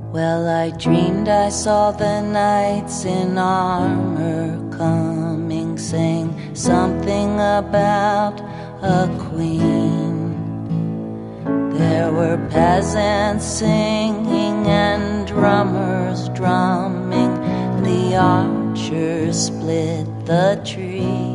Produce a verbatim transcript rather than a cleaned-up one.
Well, I dreamed I saw the knights in armor coming, saying something about a queen. There were peasants singing and drummers drumming. The archers split the tree.